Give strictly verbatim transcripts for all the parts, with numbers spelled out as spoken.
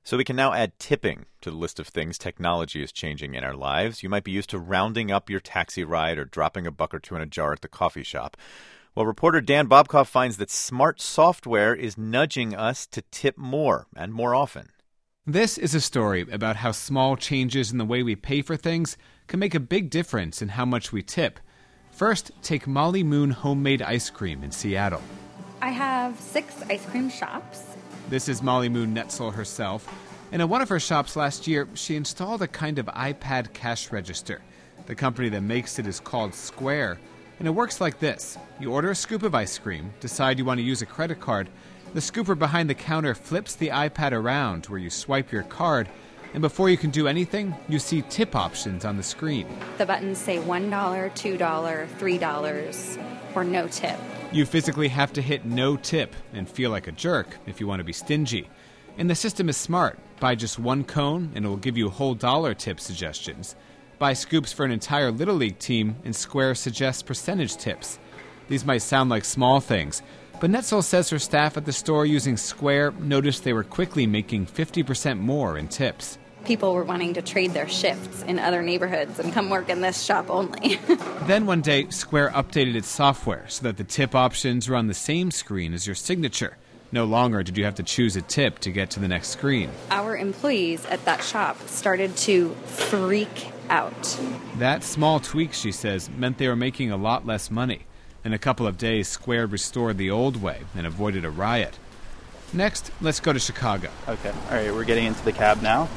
So we can now add tipping to the list of things technology is changing in our lives. You might be used to rounding up your taxi ride or dropping a buck or two in a jar at the coffee shop. Well, reporter Dan Bobkoff finds that smart software is nudging us to tip more and more often. This is a story about how small changes in the way we pay for things can make a big difference in how much we tip. First, take Molly Moon Homemade Ice Cream in Seattle. I have six ice cream shops. This is Molly Moon Netzel herself. And in one of her shops last year, she installed a kind of iPad cash register. The company that makes it is called Square. And it works like this. You order a scoop of ice cream, decide you want to use a credit card. The scooper behind the counter flips the iPad around where you swipe your card. And before you can do anything, you see tip options on the screen. The buttons say one dollar, two dollars, three dollars, or no tip. You physically have to hit no tip and feel like a jerk if you want to be stingy. And the system is smart. Buy just one cone and it will give you whole dollar tip suggestions. Buy scoops for an entire Little League team and Square suggests percentage tips. These might sound like small things, but Netzel says her staff at the store using Square noticed they were quickly making fifty percent more in tips. People were wanting to trade their shifts in other neighborhoods and come work in this shop only. Then one day, Square updated its software so that the tip options were on the same screen as your signature. No longer did you have to choose a tip to get to the next screen. Our employees at that shop started to freak out. That small tweak, she says, meant they were making a lot less money. In a couple of days, Square restored the old way and avoided a riot. Next, let's go to Chicago. Okay, all right, we're getting into the cab now.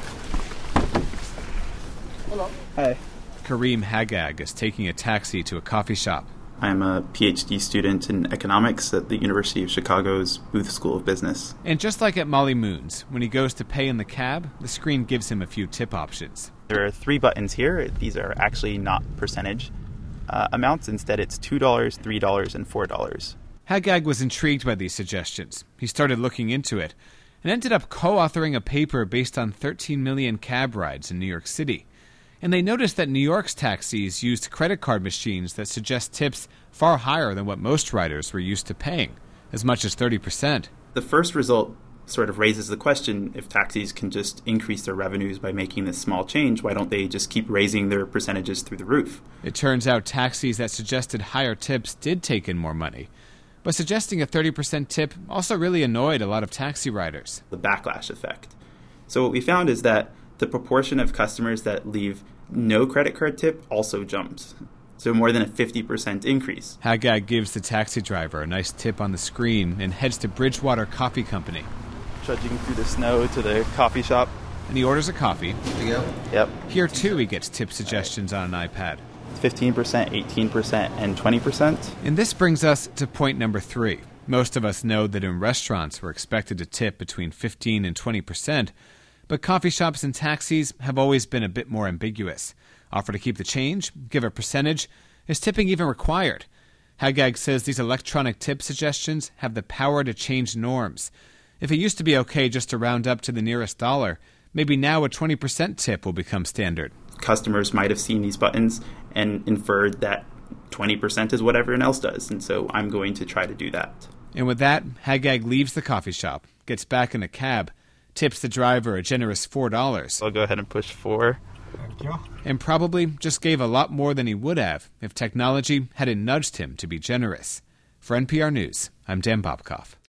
Hello. Hi. Kareem Hagag is taking a taxi to a coffee shop. I'm a P H D student in economics at the University of Chicago's Booth School of Business. And just like at Molly Moon's, when he goes to pay in the cab, the screen gives him a few tip options. There are three buttons here. These are actually not percentage uh, amounts. Instead, it's two dollars, three dollars, and four dollars. Hagag was intrigued by these suggestions. He started looking into it and ended up co-authoring a paper based on thirteen million cab rides in New York City. And they noticed that New York's taxis used credit card machines that suggest tips far higher than what most riders were used to paying, as much as thirty percent. The first result sort of raises the question, if taxis can just increase their revenues by making this small change, why don't they just keep raising their percentages through the roof? It turns out taxis that suggested higher tips did take in more money. But suggesting a thirty percent tip also really annoyed a lot of taxi riders. The backlash effect. So what we found is that the proportion of customers that leave no credit card tip also jumps. So more than a fifty percent increase. Hagag gives the taxi driver a nice tip on the screen and heads to Bridgewater Coffee Company. Trudging through the snow to the coffee shop. And he orders a coffee. There you go. Yep. Here, too, he gets tip suggestions on an iPad. fifteen percent, eighteen percent, and twenty percent. And this brings us to point number three. Most of us know that in restaurants we're expected to tip between fifteen and twenty percent, but coffee shops and taxis have always been a bit more ambiguous. Offer to keep the change, give a percentage. Is tipping even required? Hagag says these electronic tip suggestions have the power to change norms. If it used to be okay just to round up to the nearest dollar, maybe now a twenty percent tip will become standard. Customers might have seen these buttons and inferred that twenty percent is what everyone else does, and so I'm going to try to do that. And with that, Hagag leaves the coffee shop, gets back in a cab, tips the driver a generous four dollars. I'll go ahead and push four. Thank you. And probably just gave a lot more than he would have if technology hadn't nudged him to be generous. For N P R News, I'm Dan Bobkoff.